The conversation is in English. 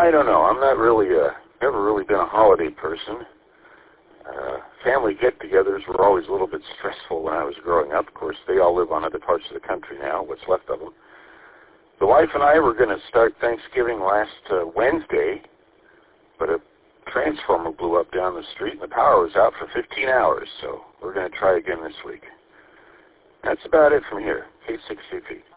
I don't know. I'm not really never really been a holiday person. Family get-togethers were always a little bit stressful when I was growing up. Of course, they all live on other parts of the country now, what's left of them. The wife and I were going to start Thanksgiving last Wednesday, but a transformer blew up down the street and the power was out for 15 hours, so we're going to try again this week. That's about it from here. K6CP.